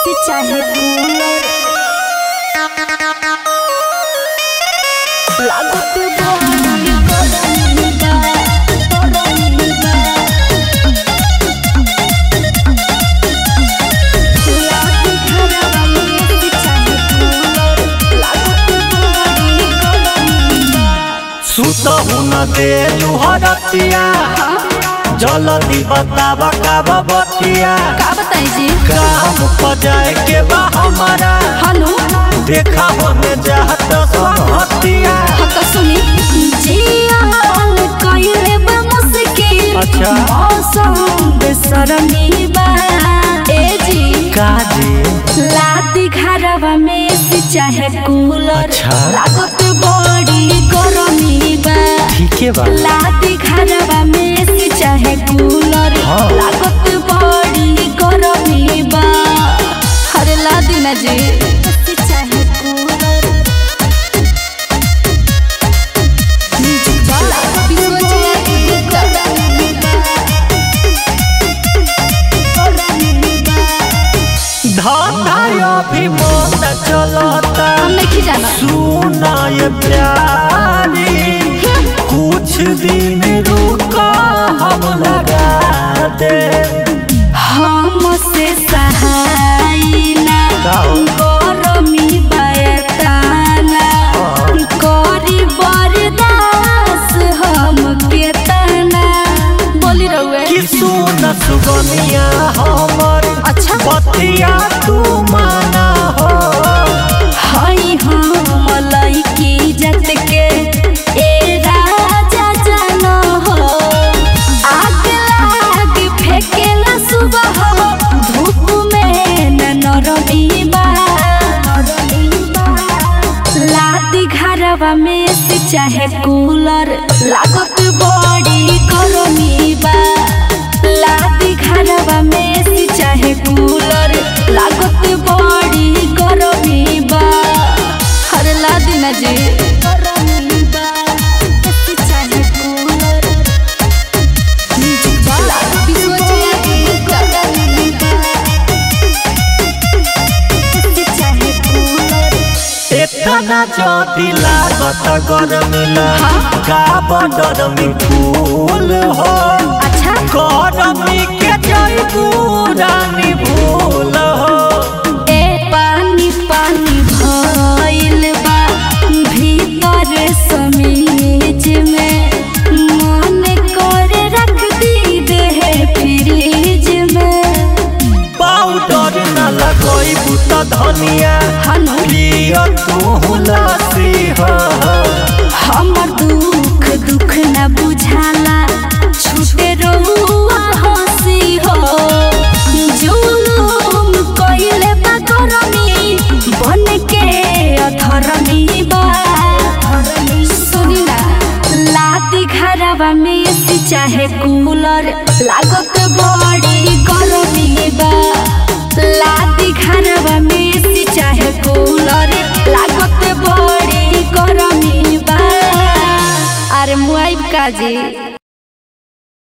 AC चाहे cooler लागत बड़ी गरमी बा गरमी बा लागी घरवा में एसी चाहे कूलर लागत बड़ी गरमी बा सुतहु न देलु हरतिया जल्दी बतावा का बतिया का बताई जी काम पजाए के बा हमारा हनु देखा होने जात हतिया हक सुनी जियान कइले बा मुश्किल अच्छा। मौसम बेसरमी बा ए जी काजी लादी घरवा में एसी चाहे कूलर अच्छा। लागत बड़ी गरमी बा ठीक है बा लादी घरवा में एसी चाहे कूलर हाँ। लागत बड़ी गरमी बा अरे लादी ना जी एसी चाहे कूलर धंधा अभी मन चलता हम नहीं जाना सुना ये प्यारी कुछ दिन रुका हम लगा दे हमसे सहाय ना का हो? गरमी बयताना करी बर्दाश्त हम केतना बोली रहुए कि सुन सुगनिया हमर अच्छा बतिया तू माना हो हई हम लइकी जत के ए राजा जान हो आग लाग फेकेला सुबह धूप में न नरमी बा लादी घरवा में एसी चाहे कूलर लागत बड़ी गरमी बा लादी घरवा में एसी चाहे कूलर लागत बड़ी गरमी बा हर लादी ना जी गरमी बा एसी चाहे कूलर लादी गरमी बा एसी चाहे कूलर इतना जदी लागत गरमिला का बदरमी फूल हो अच्छा गरमी के जई पुरानी भूल हो ए पानी पानी भइल बा भीतर समीज में मन करे रख दी देह फ्रिज में पाउडर न लगई बुता धनिया हनु पिया तू लसी हो हमर दुख दुख न बुझाला छूटे रहुआ हंसी हो जुलुम कइले बा गरमी बन के अधरमी बा सुनी ना लादी घरवा में एसी चाहे कूलर लागत बड़ी गरमी बा लादी घरवा में एसी चाहे कूलर लागत बड़ी गरमी बा अरे मुआइब काजी